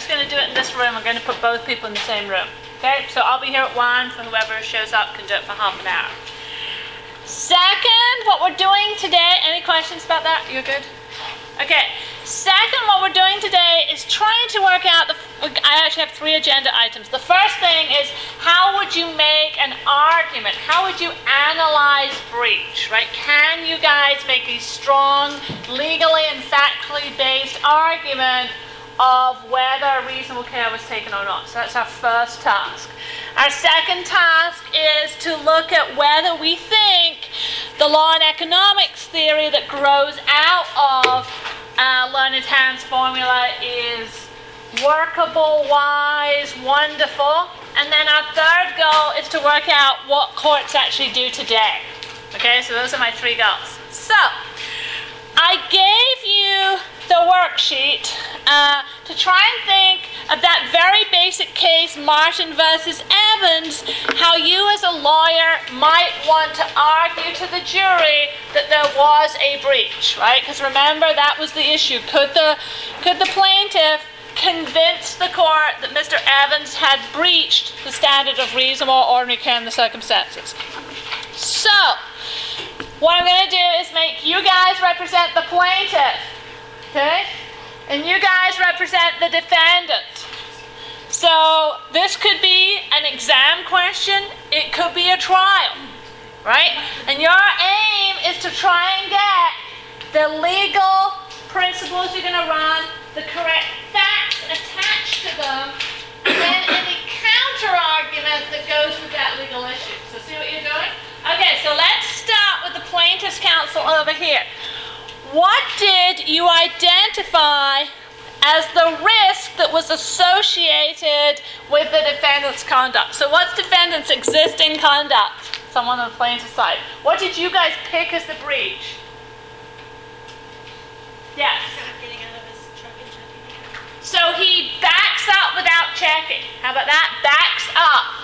just going to do it in this room. I'm going to put both people in the same room. Okay, so I'll be here at 1, for whoever shows up can do it for half an hour. Second, what we're doing today, any questions about that? You're good? Okay, second, what we're doing today is trying to work out, I actually have 3 agenda items. The first thing is, how would you make an argument? How would you analyze breach, right? Can you guys make a strong, legally and factually based argument of whether reasonable care was taken or not? So that's our first task. Our second task is to look at whether we think the law and economics theory that grows out of Learned Hand's formula is workable, wise, wonderful. And then our third goal is to work out what courts actually do today. Okay, so those are my 3 goals. So, I gave you the worksheet to try and think of that very basic case, Martin versus Evans, how you as a lawyer might want to argue to the jury that there was a breach, right? Because remember, that was the issue. Could the plaintiff convince the court that Mr. Evans had breached the standard of reasonable or ordinary care in the circumstances? So, what I'm going to do is make you guys represent the plaintiff, okay? And you guys represent the defendant. So this could be an exam question. It could be a trial, right? And your aim is to try and get the legal principles you're going to run, the correct facts attached to them, and then any counter-argument that goes with that legal issue. So see what you're doing? Okay, so let's start with the plaintiff's counsel over here. What did you identify as the risk that was associated with the defendant's conduct? So what's defendant's existing conduct? Someone on the plaintiff's side. What did you guys pick as the breach? Yes? Not getting out of his truck and checking it. So he backs up without checking. How about that? Backs up.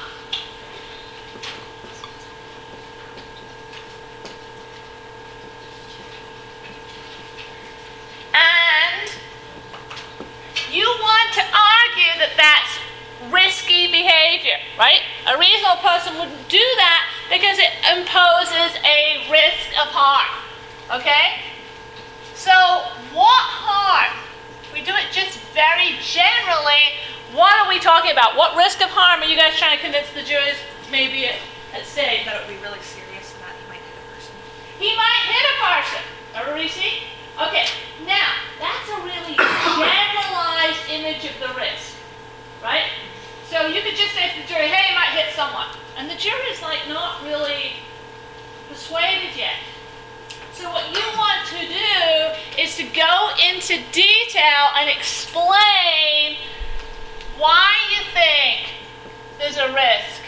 And you want to argue that that's risky behavior, right? A reasonable person wouldn't do that because it imposes a risk of harm, okay? So what harm? We do it just very generally. What are we talking about? What risk of harm are you guys trying to convince the juries maybe at stake? That it would be really serious and that he might hit a person. He might hit a person. Everybody see? Okay, now, that's a really generalized image of the risk, right? So you could just say to the jury, hey, you might hit someone. And the jury's like not really persuaded yet. So what you want to do is to go into detail and explain why you think there's a risk.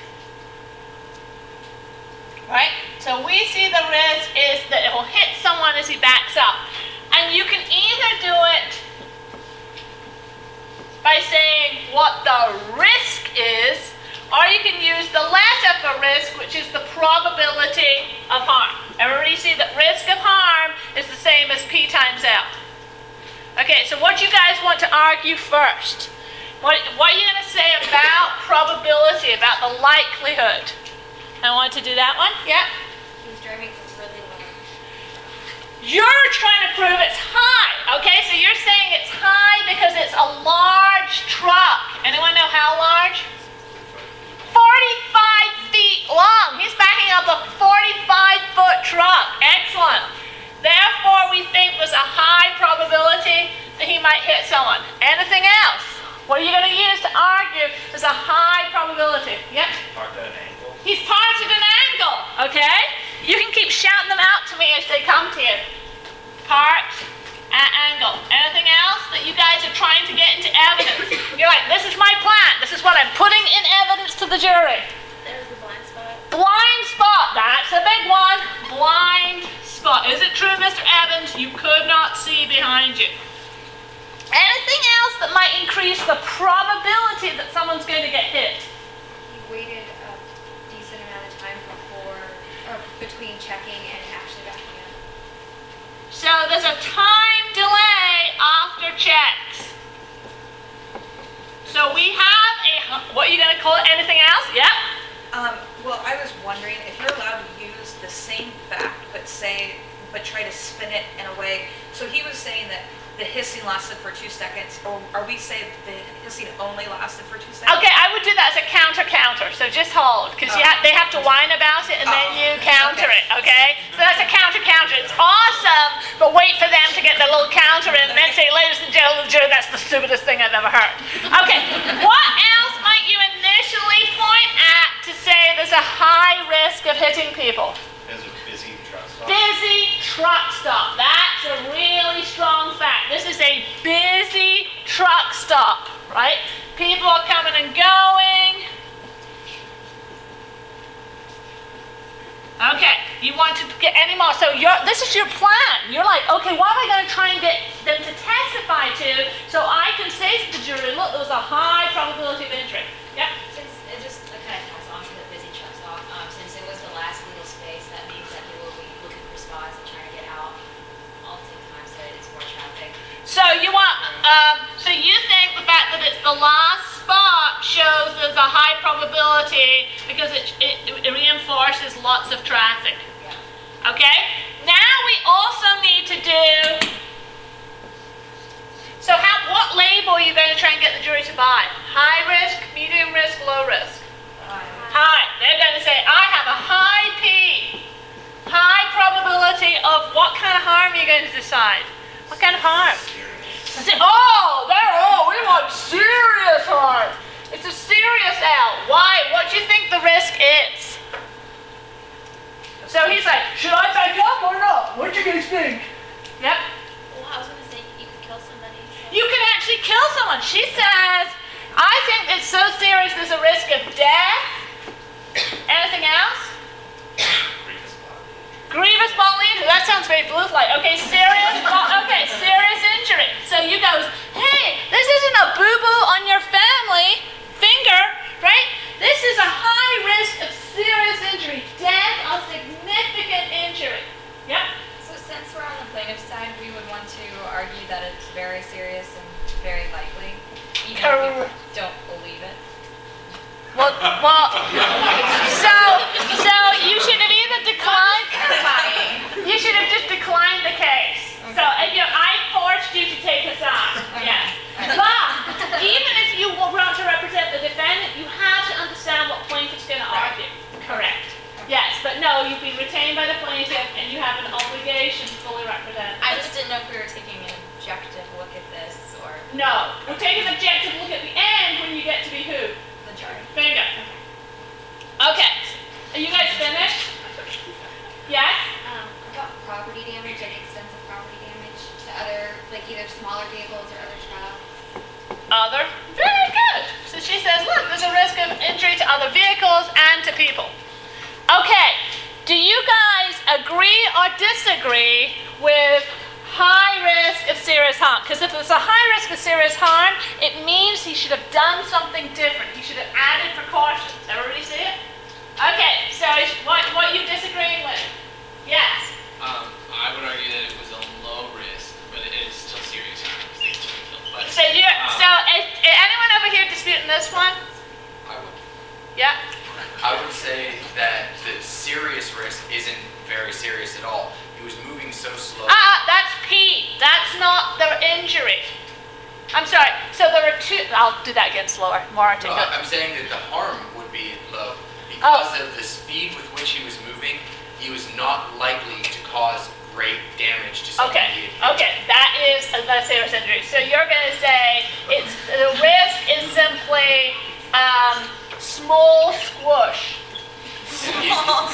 Right? So we see the risk is that it will hit someone as he backs up. And you can either do it by saying what the risk is, or you can use the letter for risk, which is the probability of harm. Everybody see that risk of harm is the same as P times L. Okay, so what do you guys want to argue first? What are you going to say about probability, about the likelihood? I want to do that one. Yeah? He's driving really low. You're trying to prove it's high, okay? So you're saying it's high because it's a large truck. Anyone know how large? 45 feet long. He's backing up a 45-foot truck. Excellent. Therefore, we think there's a high probability that he might hit someone. Anything else? What are you going to use to argue there's a high probability? Yep. Parked at an angle. He's parked at an angle, okay? You can keep shouting them out to me as they come to you. Parked at angle. Anything else that you guys are trying to get into evidence? You're like, this is my plan. This is what I'm putting in evidence to the jury. There's the blind spot. Blind spot. That's a big one. Blind spot. Is it true, Mr. Evans? You could not see behind you. Anything else that might increase the probability that someone's going to get hit? He waited a decent amount of time between checking and actually backing up. So there's a time delay after checks. So we have what are you going to call it? Anything else? Yep. Well, I was wondering if you're allowed to use the same fact, but try to spin it in a way. So he was saying that the hissing lasted for 2 seconds, or are we saying the hissing only lasted for 2 seconds? Okay, I would do that as a counter. So just hold, because they have to whine about it, and then you counter it. Okay. So that's a counter. It's awesome, but wait for them to get their little counter in, and then say, "Ladies and gentlemen, that's the stupidest thing I've ever heard." Okay. What else might you initially point at to say there's a high risk of hitting people? There's a busy truck stop. Busy truck stop. That's a really strong fact. This is a busy truck stop, right? People are coming and going. Okay, you want to get any more. So this is your plan. You're like, okay, what am I going to try and get them to testify to so I can say to the jury, look, there was a high probability of injury. Yep. Since it just kind of ties on to the busy truck stop, since it was the last legal space, that means that they will be looking for spots and trying to get out all at the same time, so it's more traffic. So you want, so you think the fact that it's the last spot shows there's a high probability because it reinforces lots of traffic. Yeah. Okay? Now we also need to do, so what label are you going to try and get the jury to buy? High risk, medium risk, low risk? High. They're going to say, I have a high P. High probability of what kind of harm are you going to decide? What kind of harm? We want serious harm. It's a serious L. Why? What do you think the risk is? So he's like, should I back up or not? What do you guys think? Yep. Well, I was going to say you could kill somebody. So. You can actually kill someone. She says, I think it's so serious there's a risk of death. Anything else? Grievous bodily injury. That sounds very blues-like. Okay, serious injury. So you goes, hey, this isn't a boo-boo on your family finger, right? This is a high risk of serious injury, death or significant injury. Yep. So since we're on the plaintiff's side, we would want to argue that it's very serious and very likely, even if we don't believe it. Well, so you should have either declined. You should have just declined the case. Okay. So I forced you to take a side. Yes. But even if you want to represent the defendant, you have to understand what plaintiff's going to argue. Correct. Yes, but no, you've been retained by the plaintiff, and you have an obligation to fully represent. I just didn't know if we were taking an objective look at this or No, we're taking an objective look at the end when you get to be who? the jury. Bingo. Okay. Are you guys finished? Yes? About property damage and extensive property damage to other, like either smaller vehicles or other trucks. Other? Very good. So she says, look, there's a risk of injury to other vehicles and to people. Okay. Do you guys agree or disagree with high risk of serious harm? Because if there's a high risk of serious harm, it means he should have done something different. He should have added precautions. Everybody see it? Okay, so what are you disagreeing with? Yes. I would argue that it was a low risk, but it is still serious harm because they took the but So is anyone over here disputing this one? I would. Yeah. I would say that the serious risk isn't very serious at all. He was moving so slow. That's P. That's not the injury. I'm sorry. So there are two. I'll do that again slower, more No, articulate. I'm saying that the harm would be low because of the speed with which he was moving. He was not likely to cause great damage to someone. Okay. That is a serious injury. So you're going to say it's the risk is simply small squash. Small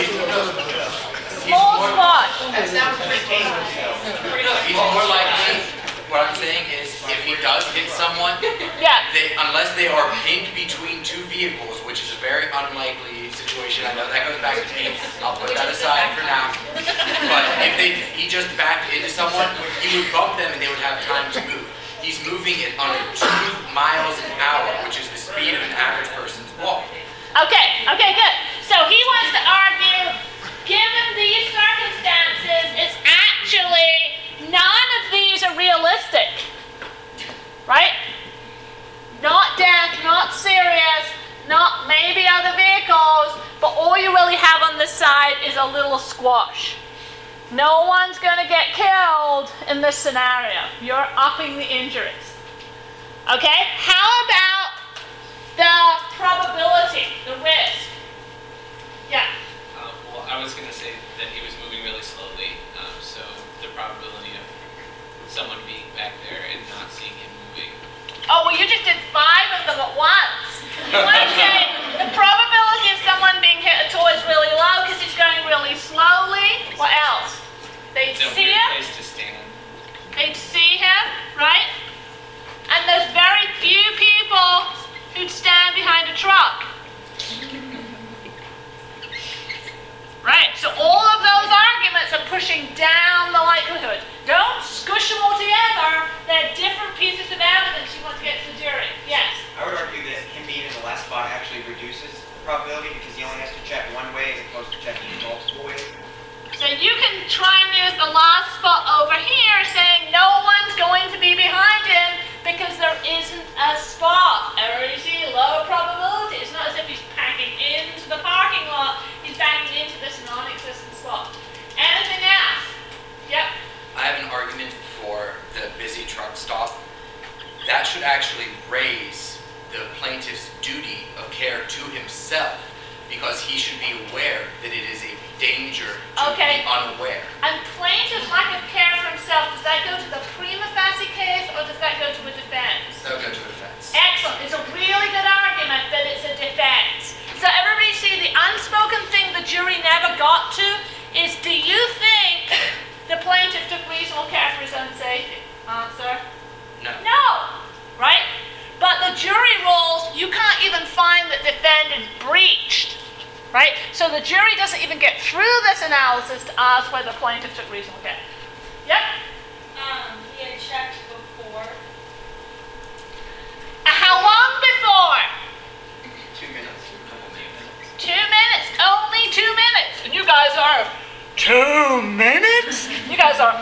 squash. That sounds pretty dangerous. He's more likely. What I'm saying is, if he does hit someone, Yeah. unless they are pinned between two vehicles, which is a very unlikely situation. I know that goes back to me. I'll put that aside for now. But if he just backed into someone, he would bump them and they would have time to move. He's moving at under 2 miles an hour, which is the speed of an average person's walk. Okay, good. So he wants to argue, given these circumstances, it's actually none of these are realistic. Right? Not side is a little squash. No one's going to get killed in this scenario. You're upping the injuries. Okay? How about the probability, the risk? Yeah. Well, I was going to say that he was moving really slowly, so the probability of someone being back there and not seeing him moving. Oh, well, you just did 5 of them at once. You want to say the probability of someone being hit a toy is really low because he's going really slowly. What else? They'd It's a see weird him. place to stand. They'd see him, right? And there's very few people who'd stand behind a truck. Right, so all of those arguments are pushing down the likelihood. Don't squish them all together. They're different pieces of evidence you want to get to the jury. Yes? I would argue that him being in the last spot actually reduces the probability because he only has to check one way as opposed to checking multiple ways. So you can try and use the last spot over here saying no one's going to be behind him because there isn't a spot. Everybody see low probability. It's not as if he's packing into the parking lot. He's backing into this non-existent spot. Anything else? Yep. I have an argument for the busy truck stop. That should actually raise the plaintiff's duty of care to himself because he should be aware that it is a danger to Okay. be unaware. And plaintiff's lack of care for himself, does that go to the prima facie case or does that go to a defense? That'll go to the defense. Excellent. It's a really good argument that it's a defense. So everybody see the unspoken thing the jury never got to is, do you think the plaintiff took reasonable care for his own safety? Answer? No. No. Right? But the jury rules, you can't even find that defendant breached. Right? So the jury doesn't even get through this analysis to ask whether the plaintiff took reasonable care. Yep. He had checked before. How long before? 2 minutes. 2 minutes. Only 2 minutes. And you guys are 2 minutes? You guys are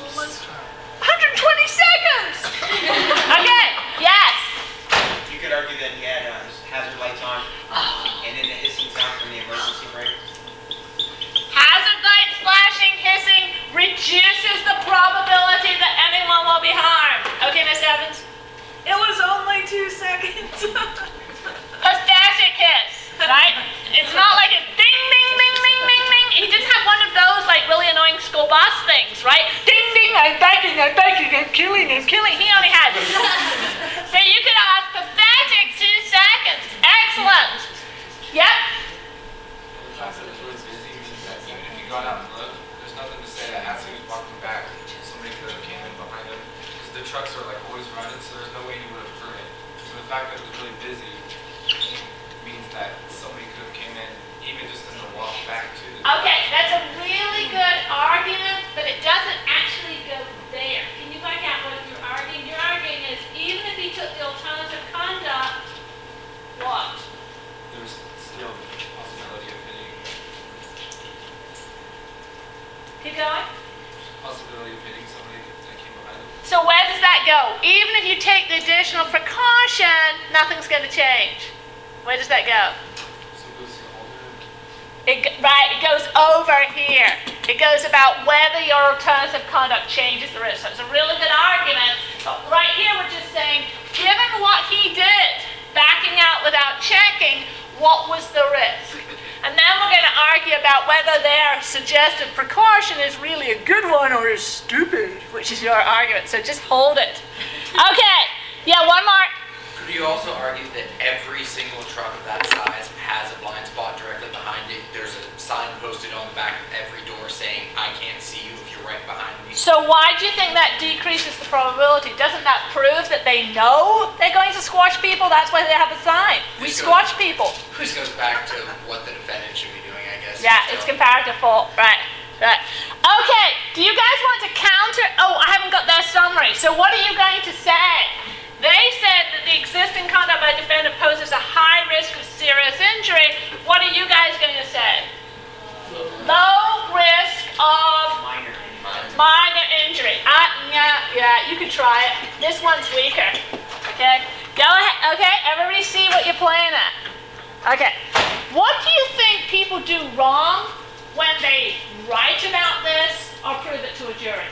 120 seconds. Okay. Yes. You could argue that he had his hazard lights on and then the hissing sound from the emergency brake. Hazard lights flashing, hissing reduces the probability that anyone will be harmed. Okay, Miss Evans? It was only 2 seconds. Pathetic hiss, right? It's not like a ding, ding, ding, ding, ding, ding. He didn't have one of those like really annoying school bus things, right? Ding, ding, I'm biking, I'm killing. He only had. So you could ask pathetic 2 seconds. Excellent. Yep. The fact that it was really busy means that even if you got out and looked, there's nothing to say that as he was walking back, somebody could have came in behind him. Because the trucks are like always running, so there's no way he would have turned it. So the fact that it was really busy means that somebody could have came in, even just in the walk back to the. Okay, that's a really good argument, but it doesn't actually go there. Can you work out what you're arguing? You're arguing is even if he took the alternative conduct, what? There's still the possibility of hitting. Keep going. Possibility of hitting somebody that came behind him. So where does that go? Even if you take the additional precaution, nothing's going to change. Where does that go? So it goes to the holder. Right, it goes over here. It goes about whether your alternative conduct changes the risk. So it's a really good argument. But right here we're just saying, given what he did, backing out without checking, what was the risk? And then we're going to argue about whether their suggested precaution is really a good one or is stupid, which is your argument. So just hold it. Okay. Yeah, one more. Could you also argue that every single truck of that size has a blind spot directly behind it? There's a sign posted on the back of every door saying, I can't see you if you're right behind me. So why do you think that decreases the probability? Doesn't that prove that they know they're going to squash people? That's why they have a sign. We This squash people. This goes back to what the defendant should be doing, I guess. Yeah, it's comparative fault. Right. Okay, do you guys want to counter? Oh, I haven't got their summary. So what are you going to say? They said that the existing conduct by the defendant poses a high risk of serious injury. What are you guys going to say? Low risk of minor injury. Yeah, you can try it. This one's weaker. Okay, go ahead. Okay, everybody see what you're playing at. Okay, what do you think people do wrong when they write about this or prove it to a jury?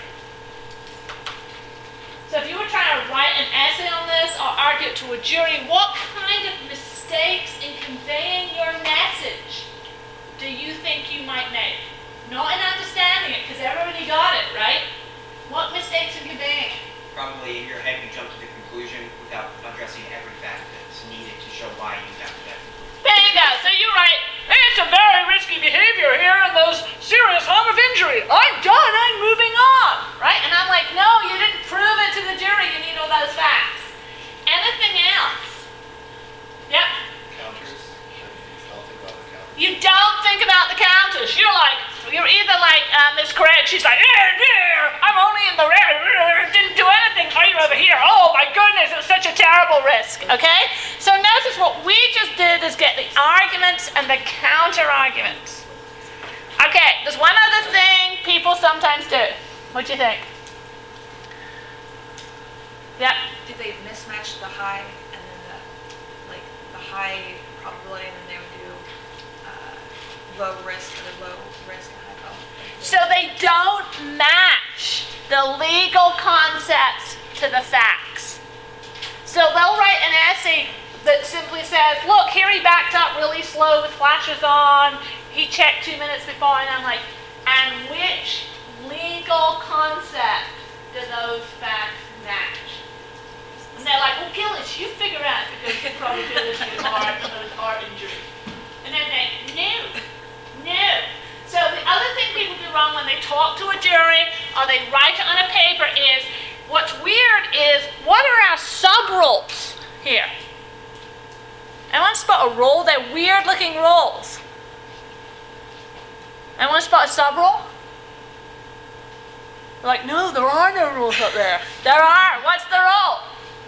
So if you were trying to write an essay on this or argue it to a jury, what kind of mistakes in conveying your message do you think you might make? Not in understanding it, because everybody got it, right? What mistakes in conveying it? Probably in your head you jump to the conclusion without addressing every fact that's needed to show why you got to that conclusion. There you go. So you write, it's a very risky behavior here and there's serious harm of injury. I'm done, I'm moving on, right? And I'm like, no, you didn't prove it to the jury. You need all those facts. Anything else? Yep. Counters, you don't think about the counters. You don't think about the counters. You're either like Miss Correct, she's like, I'm only in the red, didn't do anything, or you're over here. Oh my goodness, it was such a terrible risk, okay? So notice what we just did is get the arguments and the counter arguments. Okay, there's one other thing people sometimes do. What do you think? Yep. Do they mismatch the high and then the high probability, and then they would do low risk or low risk and high probability? So they don't match the legal concepts to the facts. So they'll write an essay that simply says, look, here he backed up really slow with flashes on, he checked 2 minutes before, and I'm like, and which legal concept do those facts match? And they're like, well, Gillis, you figure out because the probability of heart injury. And then they, no. So the other thing people do wrong when they talk to a jury or they write it on a paper is, what's weird is, what are our sub-rules here? Anyone spot a rule? They're weird looking rules. Anyone spot a sub-rule? They're like, no, there are no rules up there. There are. What's the rule?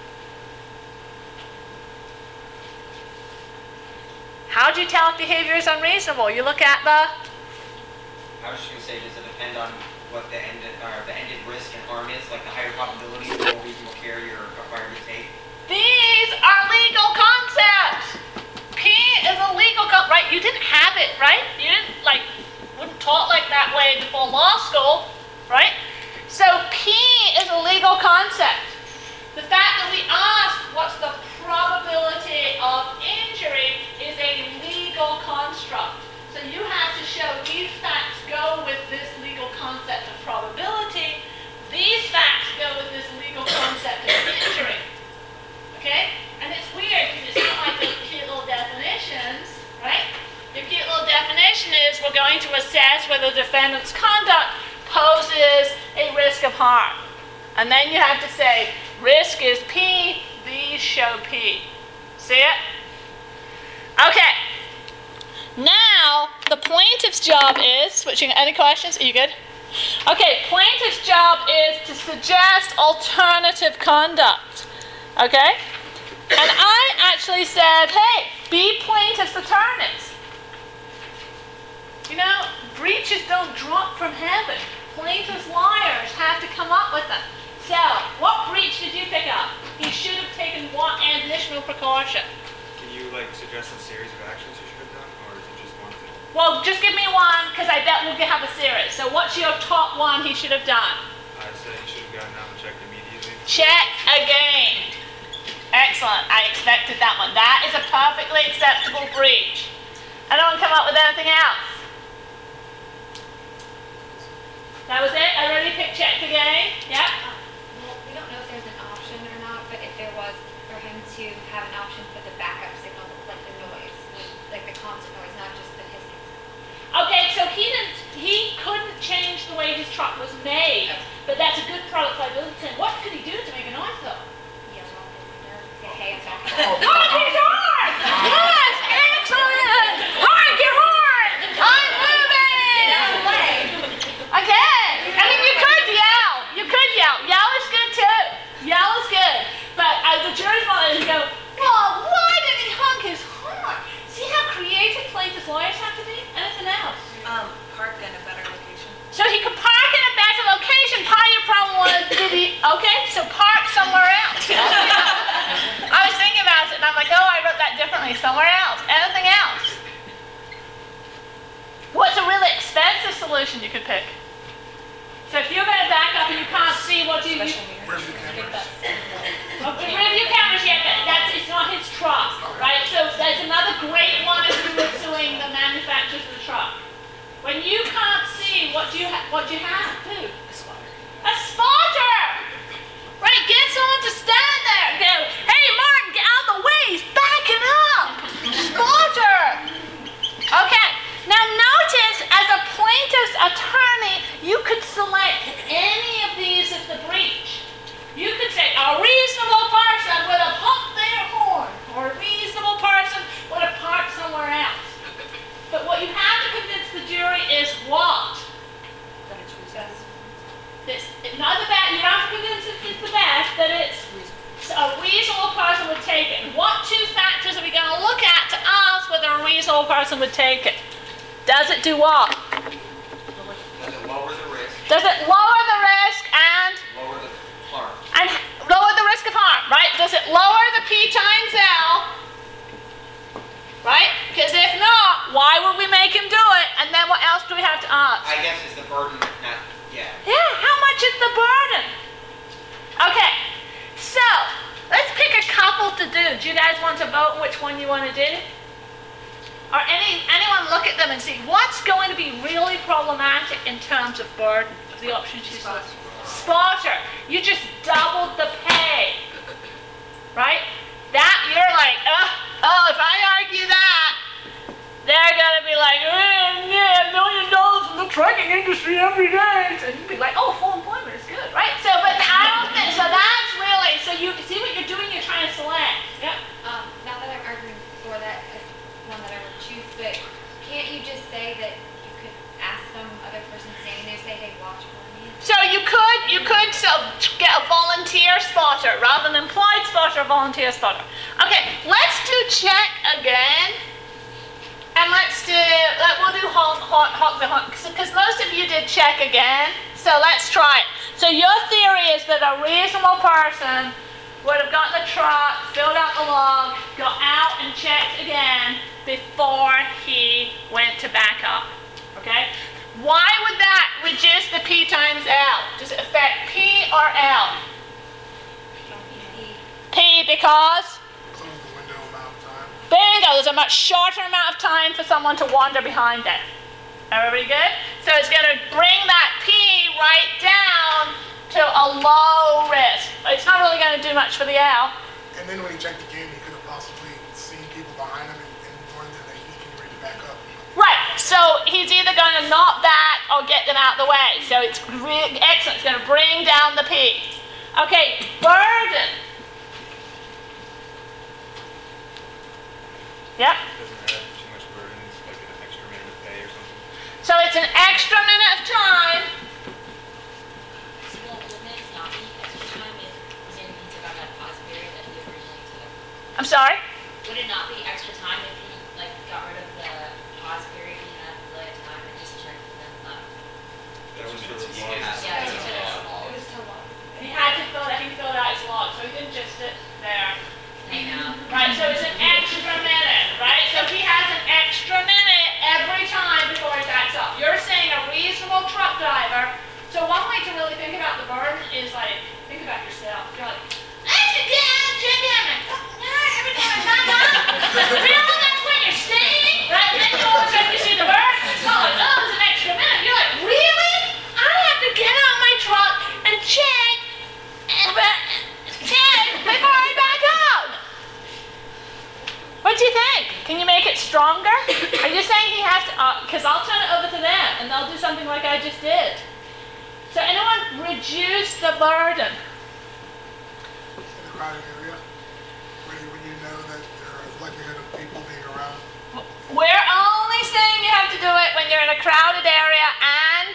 How do you tell if behavior is unreasonable? You look at the... I was just going to say, does it depend on what the ended risk and harm is? Like the higher probability, the more reasonable care you're required to take? These are legal concepts. P is a legal concept, right? You didn't have it, right? You didn't, wouldn't talk like that way before law school, right? So P is a legal concept. The fact that we asked what's the probability of injury is a legal construct. So you have to show these facts go with this legal concept of probability. These facts go with this legal concept of injury. Okay? And it's weird because it's not like those cute little definitions, right? The cute little definition is we're going to assess whether the defendant's conduct poses a risk of harm. And then you have to say, risk is P, these show P. See it? Okay. Now, the plaintiff's job is, switching, any questions? Are you good? Okay, plaintiff's job is to suggest alternative conduct. Okay? And I actually said, hey, be plaintiff's attorneys. You know, breaches don't drop from heaven. Plaintiff's lawyers have to come up with them. So, what breach did you pick up? You should have taken one additional precaution. Can you suggest a series of actions you should have done, or is it just one thing? Well, just give me one, because I bet we'll have a series. So what's your top one he should have done? I'd say you should have gotten out and checked immediately. Check again. Excellent. I expected that one. That is a perfectly acceptable breach. Anyone come up with anything else? That was it? I already picked check again. Yep. Well, we don't know if there's an option or not, but if there was, for him to have an option for the backup signal, like the noise, like the constant noise, not just the hissing. Okay, so he couldn't change the way his truck was made, but that's a good product liability claim. What could he do to make a noise though? Yell off his window, say, hey, I'm back. Honk his horn! Yes, excellent! Honk your horn! I'm moving! Okay, I mean you could yell. You could yell. Yell is good too. Yell is good. But the jury's not going to go, well, why did he honk his horn? See how creative plaintiff's lawyers have to be? Anything else? Park in a better location. So he could park in a better location. Part of your problem was, okay, so park somewhere else. I was thinking about it and I'm like, oh, I wrote that differently, somewhere else. Anything else? What's a really expensive solution you could pick. So if you're going to back up and you can't see what you Review cameras. review cameras, yeah, but it's not his truck, right? So there's another great one if you were suing the manufacturers of the truck. When you can't see, what do you have? Who? A spotter. Right, get someone to stand there and go, hey Martin, get out of the way, he's backing up. Spotter. Okay, now notice as a plaintiff's attorney, you could select any of these as the breach. You could say a reasonable person would have honked their horn, or a reasonable person would have parked somewhere else. But what you have to convince the jury is what? Not the best, you don't have to convince it's the best, that it's a reasonable person would take it. What two factors are we going to look at to ask whether a reasonable person would take it? Does it do what? Does it lower the risk? Does it lower the risk and Lower the harm? lower the risk of harm, right? Does it lower the P times L? Right? Because if not, why would we make him do it? And then what else do we have to ask? I guess is the burden not, yeah. Yeah, how much is the burden? Okay, so let's pick a couple to do. Do you guys want to vote on which one you want to do? Or anyone look at them and see what's going to be really problematic in terms of burden of the options you select. Spotter. You just doubled the pay. Right? That you're like, if I argue that, they're gonna be like, yeah, $1 million in the trucking industry every day. And you'd be like, full employment is good, right? So, but I don't think, so that's really, so you see what you're doing, you're trying to select. Yep. Not that I'm arguing for that as one that I would choose, but can't you just say that you could ask some other person standing there, say, hey, watch for me? So you could get a volunteer spotter rather than employed spotter, volunteer spotter. Okay, let's do check again. And we'll do honk, because most of you did check again. So let's try it. So your theory is that a reasonable person would have gotten the truck, filled out the log, got out and checked again before he went to back up. Okay? Why would that reduce the P times L? Does it affect P or L? P because? Close the window amount of time. Bingo, there's a much shorter amount of time for someone to wander behind it. Everybody good? So it's going to bring that P right down to a low risk. It's not really going to do much for the L. And then when he checked again, he could have possibly seen people behind him and warned them that he's getting ready to back up. Right, so he's either going to not back or get them out of the way. So it's excellent. It's going to bring down the P. Okay, burden. Yep. Doesn't have too much burden, it's like an extra minute of pay or something. So it's an extra minute of time. So wouldn't it not be extra time if Zanny took out that pause period that he originally took? I'm sorry? Would it not be extra time if he got rid of the pause period he had delay of time and just checked them up? That was for the Yeah. laws. Yeah, it's just It was too long. He had to fill out his log, so he didn't just sit there. hang out. Right, so it's an extra minute, right? So he has an extra minute every time before he backs up. You're saying a reasonable truck driver. So one way to really think about the burden is think about yourself. You're like, I should get out of every time I back up. You know, that's what you're saying, right? And then you all of a sudden you see the burden. It's not like, there's an extra minute. You're like, really? I have to get out of my truck and check before I back up. What do you think? Can you make it stronger? Are you saying he has to, because I'll turn it over to them and they'll do something like I just did. So anyone reduce the burden? In the crowded area, when you know that there is likelihood of people being around. We're only saying you have to do it when you're in a crowded area and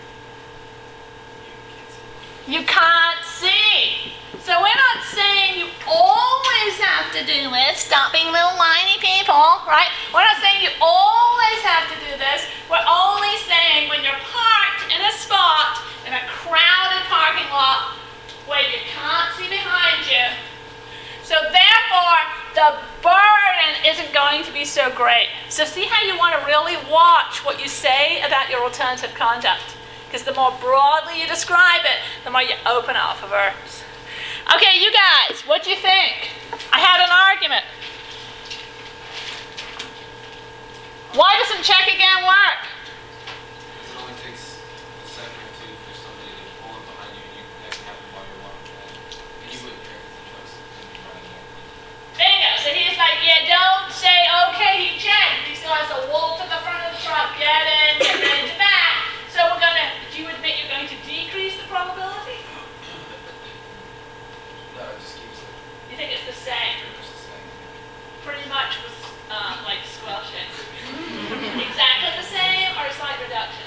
you can't see. So we're not saying you always have to do this, stop being little whiny people, right? We're not saying you always have to do this. We're only saying when you're parked in a spot in a crowded parking lot where you can't see behind you. So therefore, the burden isn't going to be be so great. So see how you want to really watch what you say about your alternative conduct. Because the more broadly you describe it, the more you open up for verbs. Okay, you guys, what do you think? I had an argument. Why doesn't check again work? Because it only takes a second or two for somebody to pull up behind you, and you can have them while you're walking back. And you wouldn't care if the truck's gonna be running there. Bingo. So he's like, yeah, don't say, okay, he checked. He still has to walk to the front of the truck, get in, get ready to back. So we're going to, do you admit you're going to decrease the probability? No, it just keeps it You think it's the same? pretty much the same. Pretty much was like squelching. Exactly the same or a slight reduction?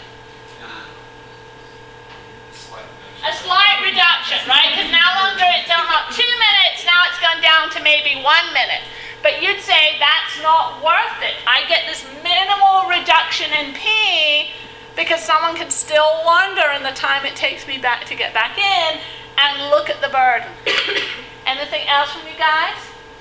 Slight A slight reduction, right? Because no longer it's not 2 minutes, now it's gone down to maybe 1 minute. But you'd say that's not worth it. I get this minimal reduction in P because someone can still wonder in the time it takes me back to get back in and look at the burden. Anything else from you guys?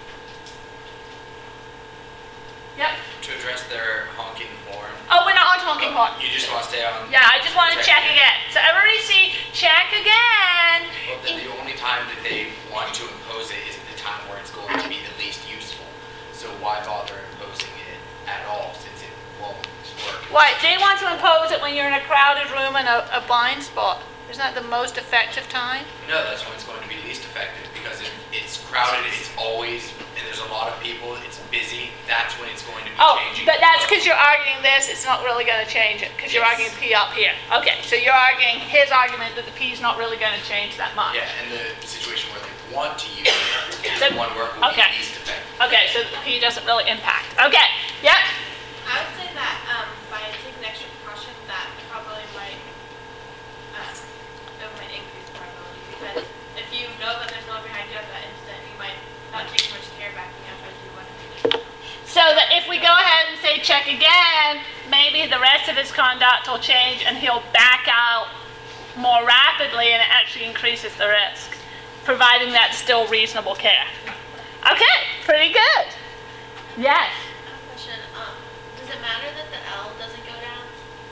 Yep. To address their honking horn, Oh, we're not on honking horn. you just want to stay on. Yeah, I just want to check again. So everybody see, check again. Well, then the only time that they want to impose it is the time where it's going to be the least useful. So why bother imposing it at all since it won't work? What, they want to impose it when you're in a crowded room and a blind spot. Isn't that the most effective time? No, that's when it's going to be least effective because if it's crowded, it's always, and there's a lot of people, it's busy, that's when it's going to be Oh, changing. but that's because you're arguing this, it's not really going to change it, because you're Yes. arguing P up here. Okay, so you're arguing his argument that the P's not really going to change that much. Yeah, and the situation where they want to use it is So- the one where it will okay. be least effective. Okay, so the P doesn't really impact. Okay, yep. I would say that by taking extra precaution, that probably might increase the probability because if you know that there's no one behind you at that instant, you might not take as much care backing up as you want to do. So that if we go ahead and say check again, maybe the rest of his conduct will change and he'll back out more rapidly and it actually increases the risk, providing that's still reasonable care. Okay, pretty good. Yes. I have a question. Does it matter that the L doesn't go down?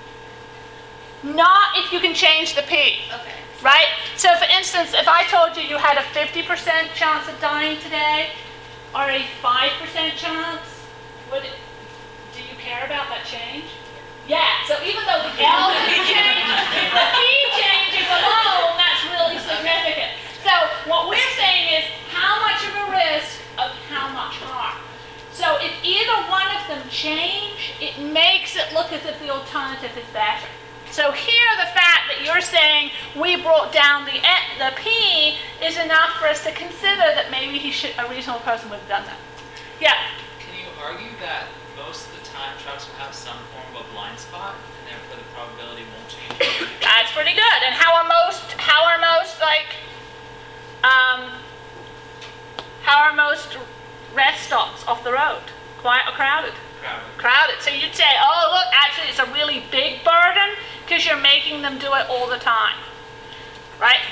Not if you can change the P. Okay. Right? So for instance, if I told you you had a 50% chance of dying today or a 5% chance, do you care about that change? Yeah, so even though the L didn't change, the P changing alone, that's really significant. So what we're saying is how much of a risk of how much harm. So if either one of them change, it makes it look as if the alternative is better. So here, the fact that you're saying we brought down the P is enough for us to consider that maybe a reasonable person would have done that. Yeah. Can you argue that most of the time trucks will have some form of a blind spot, and therefore the probability won't change? That's pretty good. And how are most rest stops off the road? Quiet or crowded? Crowded. So you'd say, oh look, actually it's a really big burden because you're making them do it all the time. Right?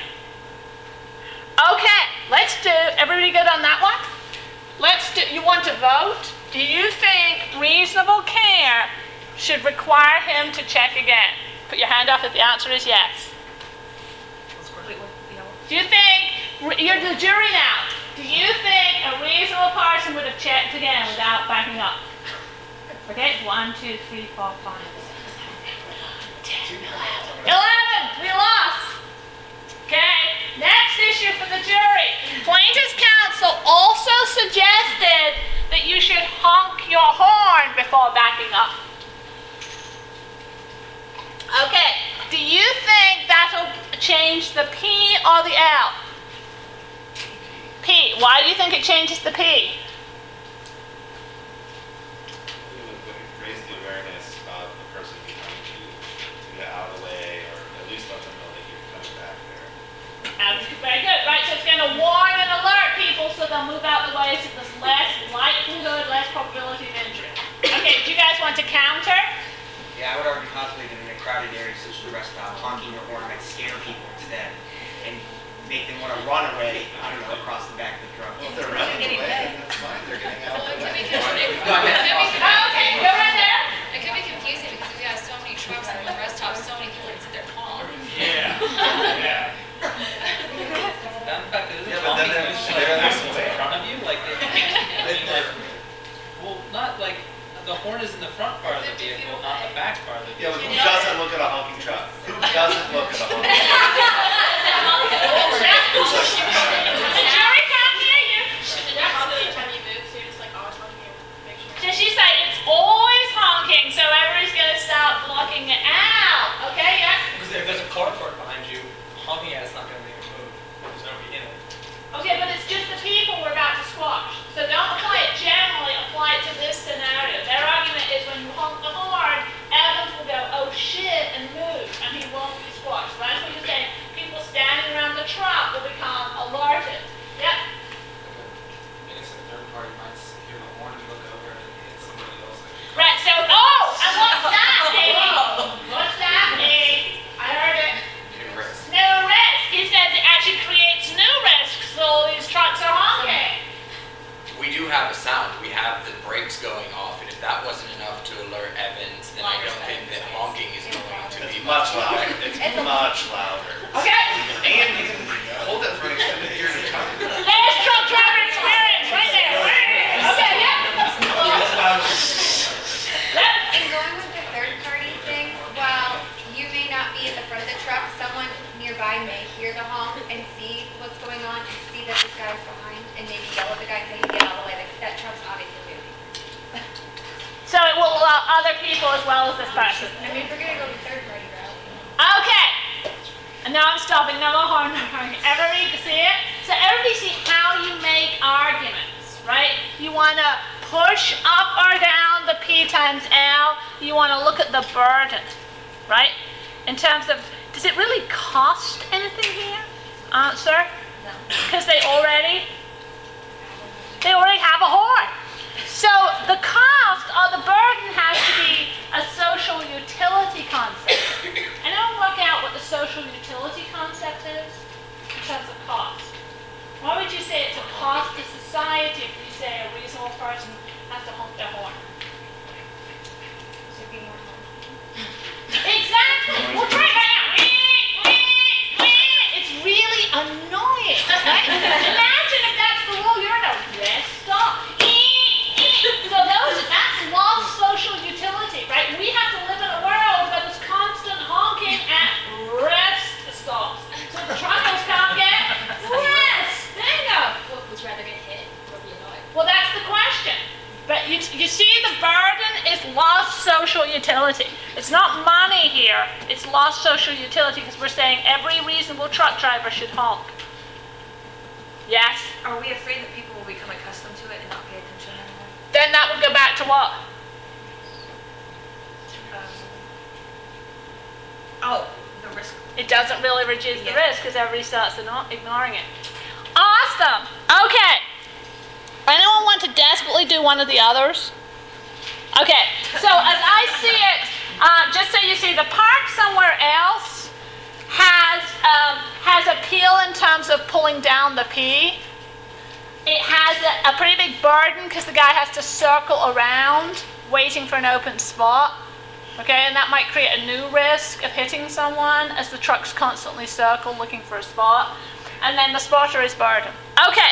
Okay, let's do, everybody good on that one? You want to vote? Do you think reasonable care should require him to check again? Put your hand up if the answer is yes. Do you think, you're the jury now, do you think a reasonable person would have checked again without backing up? Okay, 1, 2, 3, 4, 5, 6, 7, 8, 9, 10, 11. We lost. Okay, next issue for the jury. Plaintiff's counsel also suggested that you should honk your horn before backing up. Okay, do you think that'll change the P or the L? P. Why do you think it changes the P? It would raise the awareness of the person behind you to get out of the way, or at least let them know that you're coming back there. Very good, right? So it's going to warn and alert people so they'll move out the way so there's less likelihood, less probability of injury. Okay, do you guys want to counter? Yeah, I would argue possibly that in a crowded area such as a restaurant, honking your horn might scare people instead. And make them want to run away, I don't know, across the back of the truck. Well, if they're running away, then that's fine, they're getting out. Well, it could be Go Oh, ahead. okay, go right there. It could be confusing because if you have so many trucks on the rest stop, so many people can sit there calm. Yeah. Yeah. That, in fact, it isn't Yeah, but then honking there's- when there's it's the in way. front of you, like, they can't, I mean, like, well, not like, the horn is in the front part of the vehicle, not the back part of the Yeah, vehicle. but who doesn't look at a honking truck? Who doesn't look at a honking truck? The jury can't hear you. Did that honk each time you move, so you're just like always honking and make sure. So she's like, it's always honking, so everybody's gonna stop blocking it out. Okay, yeah? Because if there's a carport behind you, honking at it's not gonna make it move. There's nobody in it. Okay, but it's just the people we're about to squash. So don't apply it generally, apply it to this scenario. Their argument is when you honk the horn, Evans will go, oh shit, and move, and he won't be squashed. So that's what you're saying. People standing around the truck will become alerted. Yep. Innocent third party might hear the horn and look over and hit somebody else. Right, so, oh, and what's that, Amy? What's that, Amy? I heard it. New risk. He says it actually creates new risks, so all these trucks are honking. We do have a sound. We have the brakes going off, and if that wasn't enough to alert Evans, then I don't think that honking is going to It's be much louder, it's much louder. Okay? And you can hold it for an extended period of time. There's truck driver experience right there. Okay, yep. Yep. And going with the third party thing, while you may not be at the front of the truck, someone nearby may hear the honk and see what's going on and see that this guy's behind and maybe yell at the guy saying, get out of the way, that truck's obviously moving. So it will allow other people as well as this person. I mean, if we're gonna go the third party route. Okay. And now I'm stopping. No more horn. Everybody see it? So everybody see how you make arguments, right? You want to push up or down the P times L. You want to look at the burden, right? In terms of, does it really cost anything here? Answer? No. Because they already have a horn. So the cost or the burden has to be a social utility concept. And I'll work out what the social utility concept is in terms of cost. Why would you say it's a cost to society if you say a reasonable person has to honk their horn? Should be more honk. Exactly. We'll try it right now. It's really annoying, right? Imagine if that's the rule. You're in a rest stop. So that's lost social utility, right? We have to live in a world where there's constant honking at rest stops. So the truckers can't get rest. Bingo. Would you rather get hit or be annoyed? Well, that's the question. But you see, the burden is lost social utility. It's not money here. It's lost social utility because we're saying every reasonable truck driver should honk. Yes? Are we afraid that people will become accustomed to it and not pay attention anymore? Then that would go back to what? The risk. It doesn't really reduce the Yeah. risk because everybody starts ignoring it. Awesome. Okay. Anyone want to desperately do one of the others? Okay. So as I see it, just so you see, the park somewhere else has appeal in terms of pulling down the P. It has a pretty big burden because the guy has to circle around waiting for an open spot. Okay, and that might create a new risk of hitting someone as the trucks constantly circle looking for a spot. And then the spotter is burden. Okay.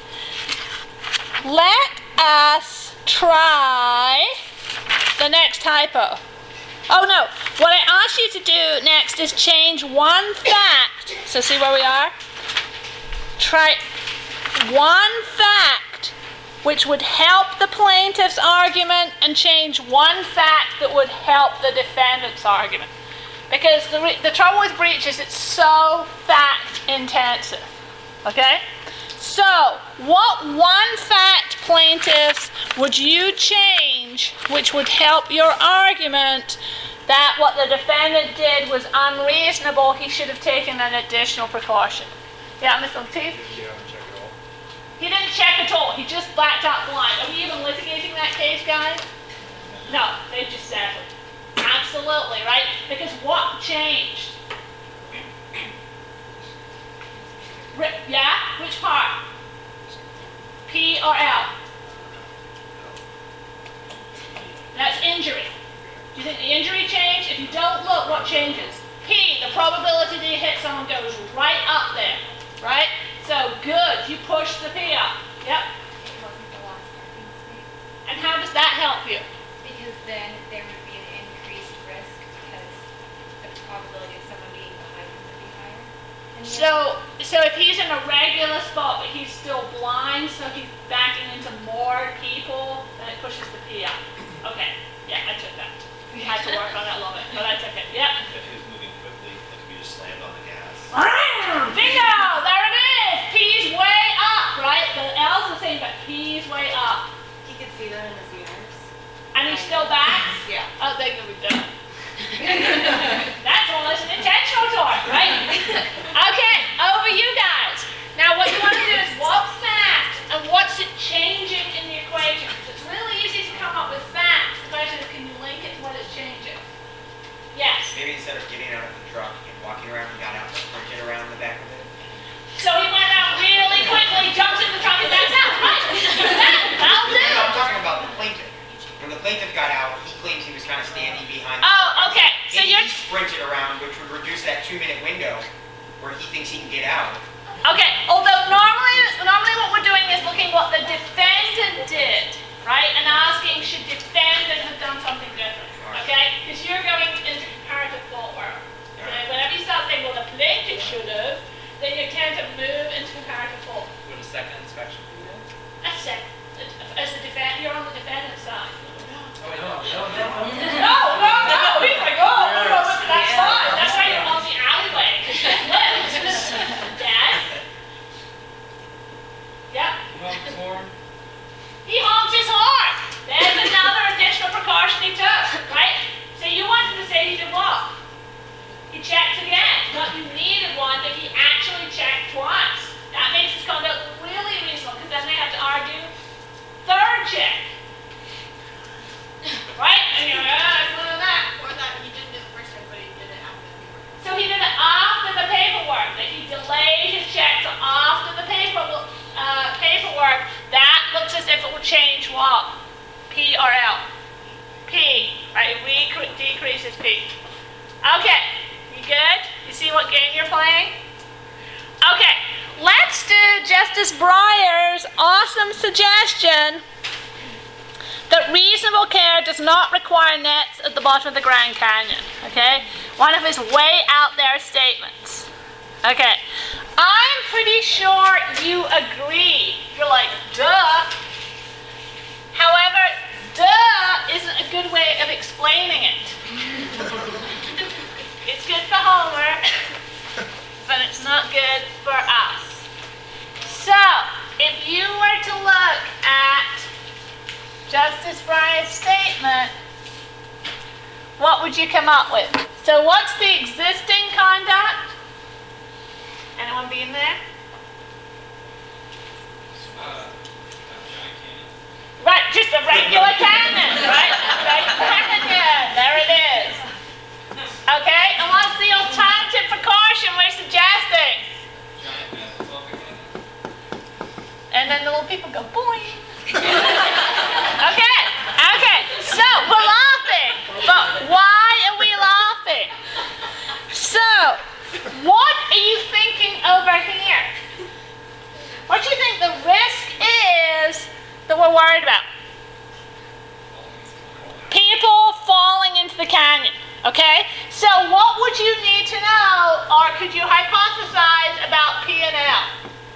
Let us try the next typo. Oh no, what I asked you to do next is change one fact. So see where we are? Try one fact which would help the plaintiff's argument and change one fact that would help the defendant's argument. Because the trouble with breach is it's so fact intensive. Okay? So, what one fact, plaintiffs, would you change which would help your argument that what the defendant did was unreasonable, he should have taken an additional precaution? Yeah, Mr. Lateef? He didn't check at all. He just blacked out blind. Are we even litigating that case, guys? No, they just settled. Absolutely, right? Because what changed? Yeah? Which part? P or L? That's injury. Do you think the injury changed? If you don't look, what changes? P, the probability that you hit someone goes right up there, right? So good, you push the P up. Yep. It wasn't the last parking space. And how does that help you? Because then there would be an increased risk because the probability of someone being behind him would be higher. And So if he's in a regular spot, but he's still blind, so he's backing into more people, then it pushes the P up. Okay, yeah, I took that. We had to work on it a little bit, but I took it. Yep. If he was moving quickly, like if you just slammed on the gas. Bingo! There it is! P's way up, right? The L's the same, but P's way up. He could see that in his mirrors. And he's still back? Yeah. Oh, they're gonna be done. That's almost an intentional torque, right? Okay, over you guys. Now what you want to do is what fact and what's it changing in the equation? It's really easy to come up with facts. The question is, can you link it to what it's changing? Yes. Maybe instead of getting out of the truck and walking around, he got out and sprinted around the back of it. So he went out really quickly, jumps in the truck and backs out. Right. That'll do. No, I'm talking about the plaintiff. When the plaintiff got out, he claims he was kind of standing behind the Oh, truck. okay. So Maybe you're he sprinted around, which would reduce that 2-minute window where he thinks he can get out. okay. Although normally what we're doing is looking what the defendant did, right, and asking should defendant have done something different, okay? Because you're going into comparative fault work. Okay? Whenever you start saying, well, the plaintiff should have, then you tend to move into comparative fault. Would a second inspection be good? That's second. As the defendant, you're on the defendant's side. Oh, no. No. He's like, oh, that's fine. That's why you're on the alleyway, because you flipped. Dad? Yep. He honks his horn. There's another additional precaution he took, right? So you wanted to say he did what? He checked again. But you needed one that he actually checked twice. That makes his conduct really reasonable, because then they have to argue third check. Right? And you're like, it's none of that. Or that he didn't do the first time, but he did it after the paperwork. So he did it after the paperwork, that he delayed his check to after the paperwork. That looks as if it would change what? P or L? P, right? Decreases P. Okay, you good? You see what game you're playing? Okay, let's do Justice Breyer's awesome suggestion that reasonable care does not require nets at the bottom of the Grand Canyon, okay? One of his way out there statements. Okay, I'm pretty sure you agree. You're like, duh. However, duh isn't a good way of explaining it. It's good for Homer, but it's not good for us. So, if you were to look at Justice Breyer's statement, what would you come up with? So what's the existing conduct? Anyone being there? Right, just a regular cannon, right? Canyon, there it is. Okay, and what's the alternative precaution we're suggesting? And then the little people go boing. Okay, so we're laughing, but why are we laughing? So, what are you thinking over here? What do you think the risk is that we're worried about? People falling into the canyon, okay? So what would you need to know, or could you hypothesize about P and L?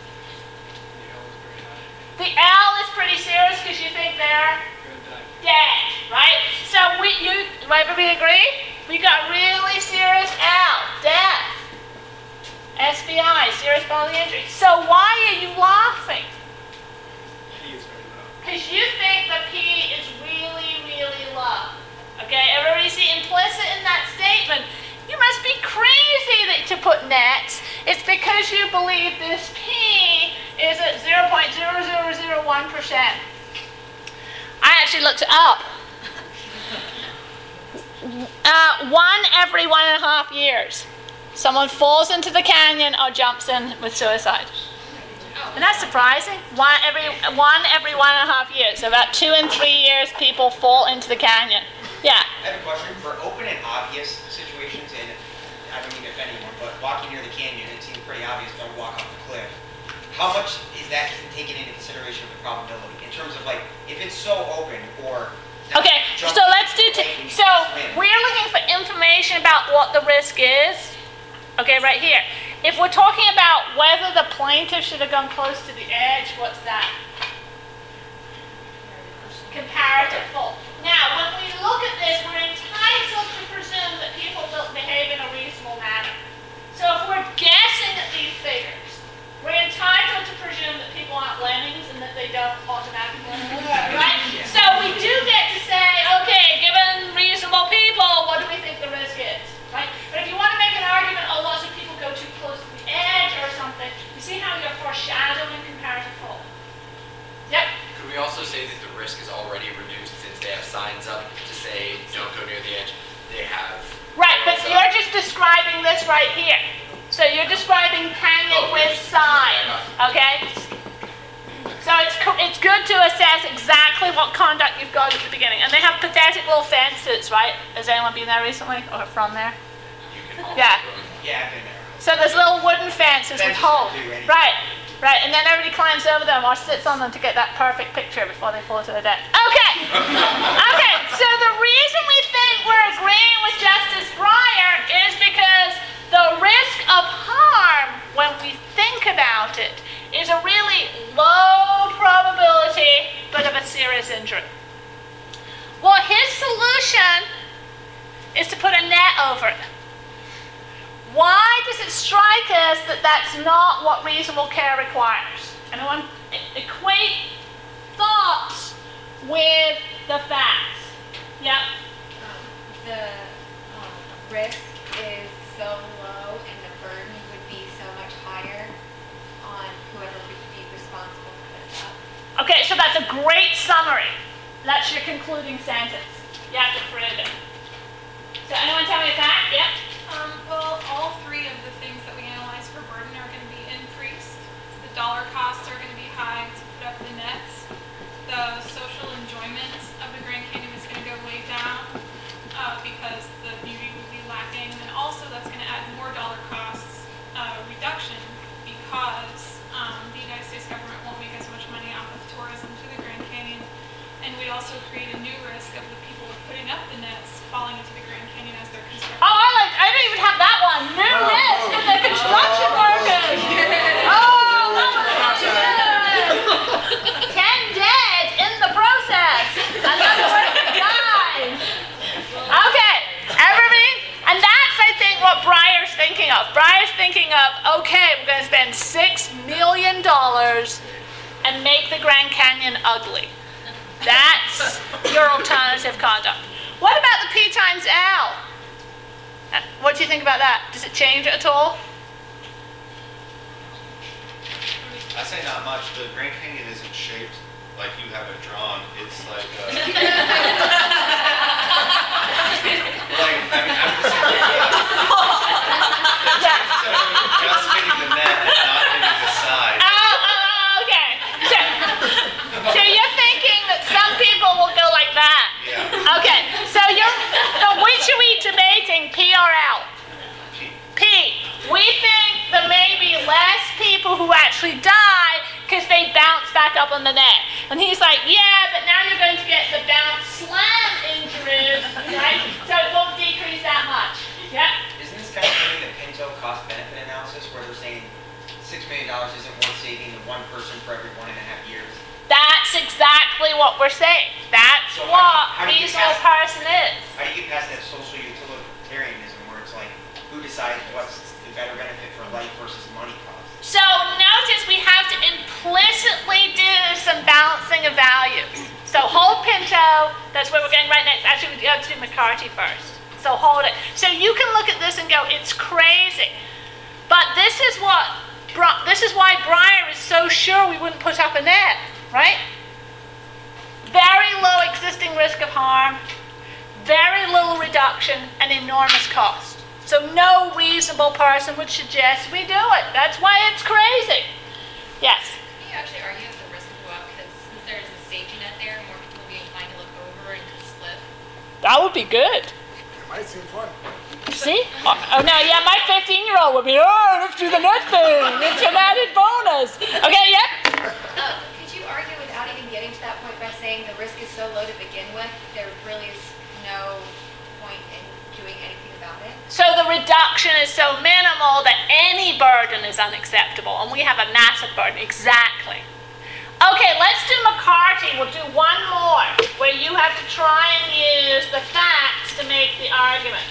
The L is pretty serious because you think they're dead, right? So everybody agree? We got really serious L, death. SBI, serious bodily injury. So why are you laughing? Because you think the P is really, really low. Okay, everybody see implicit in that statement, you must be crazy to put nets. It's because you believe this P is at 0.0001%. I actually looked it up. 1 every 1.5 years. Someone falls into the canyon or jumps in with suicide. And that's surprising. One every 1.5 years. So about 2 and 3 years, people fall into the canyon. Yeah. I have a question. For open and obvious situations, and I don't mean to offend anyone, but walking near the canyon, it seems pretty obvious, don't walk off the cliff. How much is that taken into consideration of the probability? In terms of like, if it's so open or... Okay, so let's do, so we're looking for information about what the risk is. Okay, right here. If we're talking about whether the plaintiff should have gone close to the edge, what's that? Comparative fault. Now, when we look at this, we're entitled to presume that people will behave in a reasonable manner. So if we're guessing at these figures, we're entitled to presume that people aren't lemmings and that they don't automatically, right? So we do get to say, okay, given reasonable people, what do we think the risk is, right? But if you want to make an argument, oh, lots of people go too close to the edge or something, you see how you're foreshadowing comparative fault. Yep. Could we also say that the risk is already reduced since they have signs up to say don't go near the edge? They have. Right, but you're just describing this right here. So you're describing canyon with signs, okay? So it's good to assess exactly what conduct you've got at the beginning. And they have pathetic little fences, right? Has anyone been there recently or from there? Yeah. Yeah, I've been there. So there's little wooden fences with holes. Right, right. And then everybody climbs over them or sits on them to get that perfect picture before they fall to the deck. Okay. Okay, so the reason we think we're agreeing with Justice Breyer is because the risk of harm, when we think about it, is a really low probability, but of a serious injury. Well, his solution is to put a net over it. Why does it strike us that that's not what reasonable care requires? Anyone equate thoughts with the facts? Yep. The risk is so low and the burden would be so much higher on whoever would be responsible for that. Okay, so that's a great summary. That's your concluding sentence. You have to prove it. So anyone tell me a fact? Yep. Well, all three of the things that we analyze for burden are going to be increased. The dollar costs are going to be high to put up the nets. The social enjoyment of the Grand Canyon is going to go way down because the beauty will be lacking. And also that's going to add more dollar costs reduction because the United States government won't make as much money off of tourism to the Grand Canyon. And we'd also create a new risk of the people putting up the nets falling into the Grand Canyon as they're constructing. Oh, I don't even have that one. New risk of the construction workers. Oh, that was good. 10 dead in the process. Another person died. Okay, everybody, and that's, I think, what Breyer's thinking of. Breyer's thinking of, okay, we're going to spend $6 million and make the Grand Canyon ugly. That's your alternative conduct. What about the P times L? What do you think about that? Does it change it at all? I say not much. The Grand Canyon isn't shaped like you have it drawn. It's like, like I mean, I'm just hitting the net and not hitting the side. Oh, okay. So you're thinking that some people will go like that? Yeah. Okay. So which are we debating, P or L? P. We think there may be less people who actually die because they bounce back up on the net. And he's like, yeah, but now you're going to get the bounce slam injuries, right? So it won't decrease that much. Yep. Isn't this kind of doing the Pinto cost-benefit analysis where they're saying $6 million isn't worth saving to one person for every 1.5 years? That's exactly what we're saying. That's So what how do you get reasonable past- person is. How do you get past that social utilitarianism where it's like, who decides what's the better benefit for life versus money cost? So notice we have to implicitly do some balancing of values. So hold Pinto, that's where we're going right next. Actually, we have to do McCarty first. So hold it. So you can look at this and go, it's crazy. But this is why Breyer is so sure we wouldn't put up a net, right? Very low existing risk of harm, very little reduction, and enormous cost. So no reasonable person would suggest we do it. That's why it's crazy. Yes? Can you actually argue that the risk will go up because since there's a safety net there, more people will be inclined to look over and could slip? That would be good. It might seem fun. See? Oh no, yeah, my 15-year-old would be, oh, let's do the net thing. It's an added bonus. Okay, yeah? Could you argue without even getting to that point by saying the risk is so low to begin with, there really is no point in doing anything about it? So the reduction is so minimal that any burden is unacceptable, and we have a massive burden. Exactly. Okay, let's do McCarthy. We'll do one more, where you have to try and use the facts to make the argument.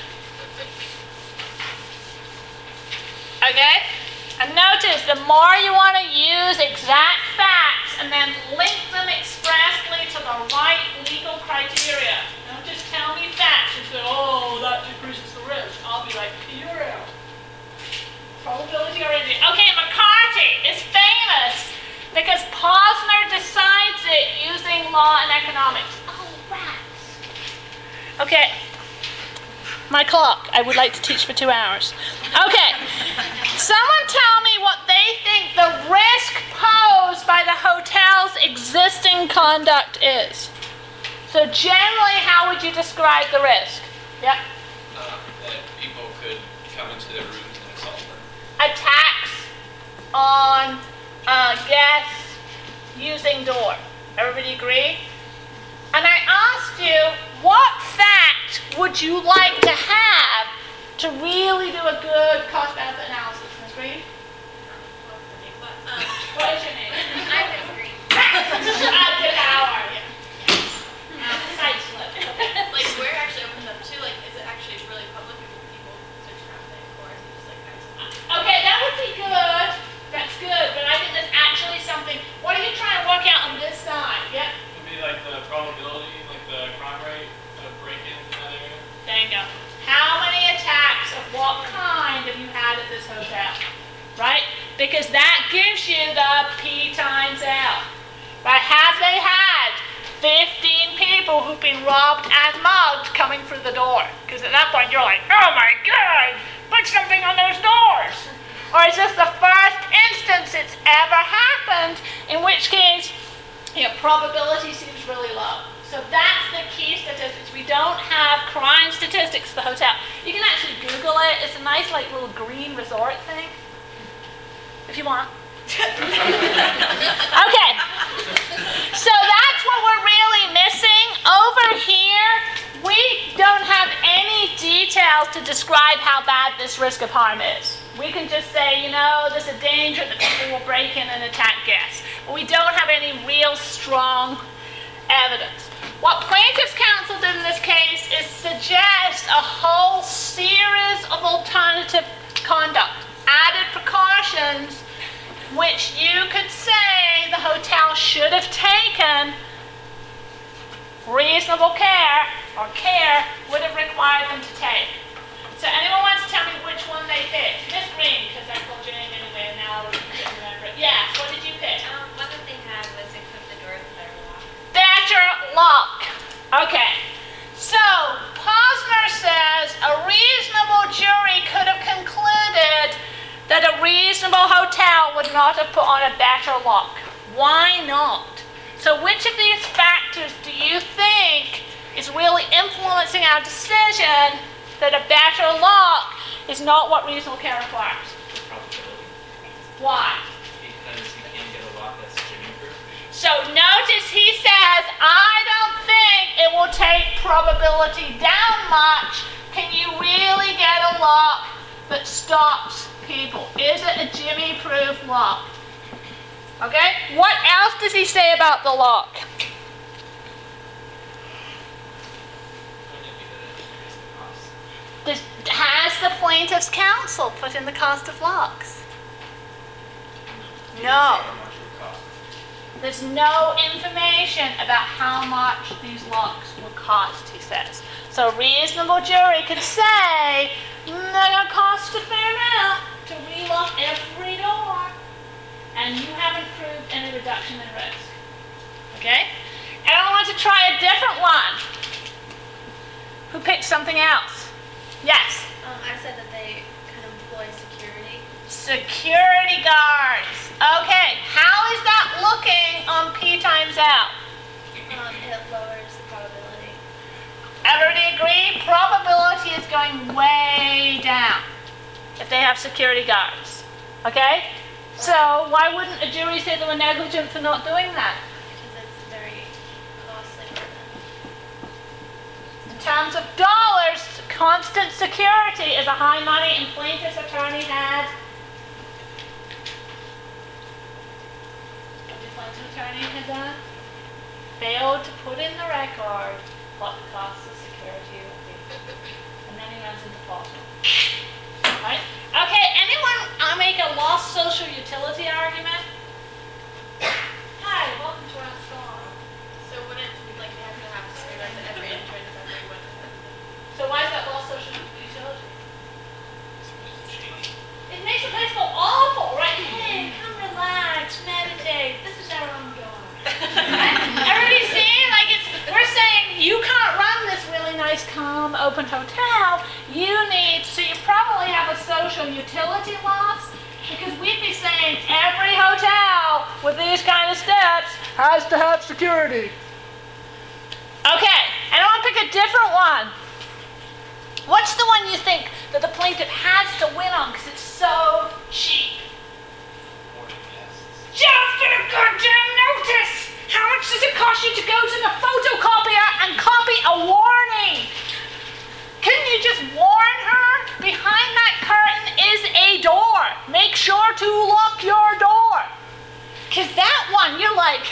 Okay? And notice, the more you want to use exact facts and then link them expressly to the right legal criteria. Don't just tell me facts and say, oh, that decreases the risk. I'll be like, here. Probability oriented. Okay, McCarthy is famous because Posner decides it using law and economics. Oh, rats. Okay. My clock. I would like to teach for 2 hours. Okay. Someone tell me what they think the risk posed by the hotel's existing conduct is. So generally, how would you describe the risk? Yep. That people could come into their rooms and assault them. Attacks on guests using door. Everybody agree? And I asked you, what fact would you like to have to really do a good cost-benefit analysis? Ms. Green? What is your name? I'm Miss Green. How are you? Side slip. Like, where it actually opens up to, like, is it actually really public and people search around it, or is it just like nice? Okay, that would be good. That's good, but I think there's actually something. What are you trying to work out on this side? Yep. Would be like the probability, like the crime rate of break-ins in that area. There you go. How many attacks of what kind have you had at this hotel? Right? Because that gives you the P times L. Right? Have they had 15 people who've been robbed and mugged coming through the door? Because at that point you're like, oh my God, put something on those doors. Or is this the first instance it's ever happened, in which case, probability seems really low. So that's the key statistics. We don't have crime statistics for the hotel. You can actually Google it. It's a nice little green resort thing, if you want. Okay. So that's what we're really missing. Over here, we don't have any details to describe how bad this risk of harm is. We can just say, there's a danger that people will break in and attack guests. But we don't have any real strong evidence. What Plaintiff's Counsel did in this case is suggest a whole series of alternative conduct, added precautions, which you could say the hotel should have taken. Reasonable care, or care, would have required them to take. So anyone wants to tell me which one they picked? Miss Green, because I called your name anyway, and now I couldn't remember it. Yes, what did you pick? One that they had was equip the door with a better lock. Better lock. Okay. So, Posner says a reasonable jury could have concluded that a reasonable hotel would not have put on a better lock. Why not? So which of these factors do you think is really influencing our decision that a better lock is not what reasonable care requires? Probability. Why? Because you can't get a lock that's jimmy-proof. So notice he says, I don't think it will take probability down much. Can you really get a lock that stops people? Is it a jimmy-proof lock? Okay? What else does he say about the lock? Wouldn't it be that it increased the cost? Has the Plaintiff's Counsel put in the cost of locks? No. How much it would cost. There's no information about how much these locks will cost, he says. So a reasonable jury could say, they're going to cost a fair amount to relock every door. And you haven't proved any reduction in risk. Okay? And I want to try a different one. Who picked something else? Yes? I said that they could employ security. Security guards. Okay, how is that looking on P times L? It lowers the probability. Everybody agree? Probability is going way down if they have security guards. Okay? So why wouldn't a jury say they were negligent for not doing that? Because it's very costly for them. In terms of dollars, constant security is a high money, and plaintiff's attorney had. What the plaintiff's attorney had done? Failed to put in the record what the cost of security would be. And then he runs into falsehood. Right? Okay, anyone make a lost social utility argument? Hi, welcome to our salon. So wouldn't like they have to have security at every entrance, everyone? So why is that lost social utility? It makes the place feel awful, right? Hey, come relax, meditate. This is our own door. Everybody seeing like we're saying you can't run this really nice, calm, open hotel. You probably have a social utility loss, because we'd be saying every hotel with these kind of steps has to have security. Okay, and I want to pick a different one. What's the one you think that the plaintiff has to win on because it's so cheap? Just get a goddamn notice! How much does it cost you to go to the photocopier and copy a warning? Couldn't you just warn her? Behind that curtain is a door. Make sure to lock your door. Because that one, you're like,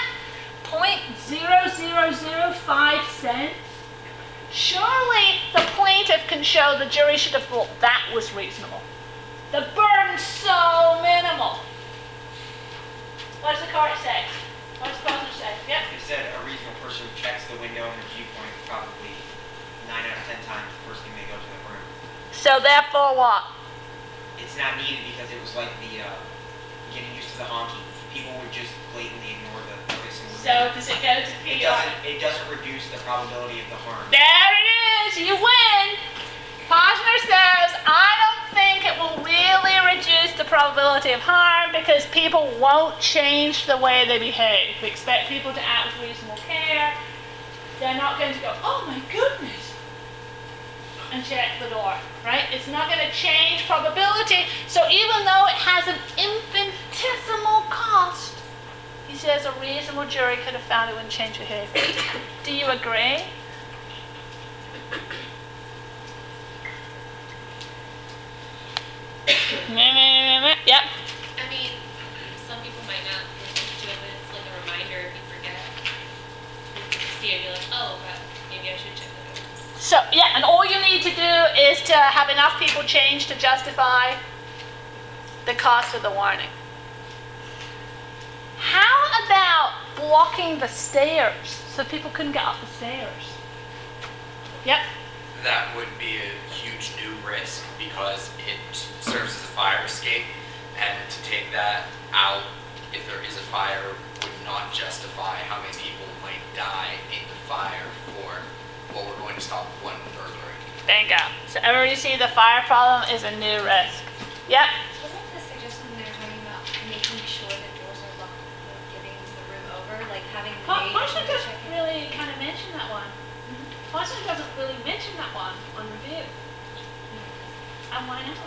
0.0005 cents? Surely the plaintiff can show the jury should have thought that was reasonable. The burden's so minimal. What does the court say? What does Posner say? Yep. It said a reasonable person who checks the window and the viewpoint probably 9 out of 10 times the first thing they go to the room. So therefore what? It's not needed because it was like the getting used to the honking. People would just blatantly ignore the notice. So does it go to PR? It doesn't reduce the probability of the harm. There it is. You win. Posner says, I don't think it will really reduce the probability of harm because people won't change the way they behave. We expect people to act with reasonable care. They're not going to go, oh my goodness, and check the door, right? It's not going to change probability. So even though it has an infinitesimal cost, he says a reasonable jury could have found it wouldn't change behavior. Do you agree? Yep. I mean, some people might not do it, but it's like a reminder if you forget. You see it, you're like, oh, but maybe I should check the door. So, yeah, and all you need to do is to have enough people change to justify the cost of the warning. How about blocking the stairs so people couldn't get up the stairs? Yep. That would be a huge new risk because it serves as a fire escape, and to take that out if there is a fire would not justify how many people might die in the fire for what we're going to stop one burglary. Bingo. So everybody see the fire problem is a new risk. Yep. Wasn't the suggestion they were talking about making sure that doors are locked before giving the room over, like having the maid Posner check doesn't it? really kind of mention that one. Posner doesn't really mention that one on review. And why not?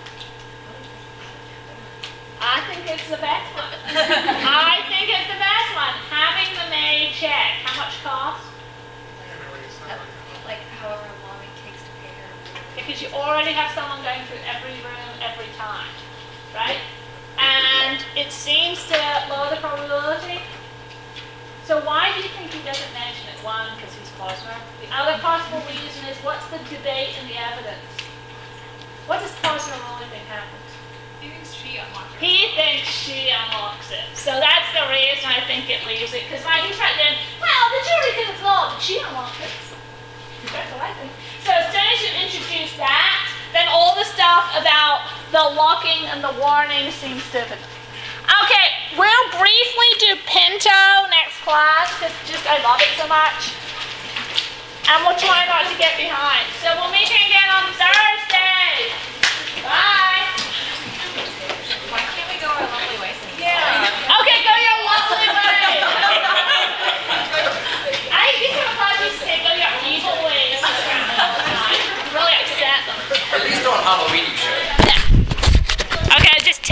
I think it's the best one. I think it's the best one. Having the maid check. How much cost? Like however long it takes to pay her. Because you already have someone going through every room every time, right? And it seems to lower the probability. So why do you think he doesn't mention it? One, because he's Posner. The other possible reason is what's the debate in the evidence? What does Posner really think happens? He thinks she unlocked it. He thinks she unlocks it. So that's the reason I think it leaves it. Because he's right then, well, the jury could have thought that she unlocked it. That's what I think. So as soon as you introduce that, then all the stuff about the locking and the warning seems to have. Okay, we'll briefly do Pinto next class because I love it so much. And we'll try not to get behind. So we'll meet again on Thursday.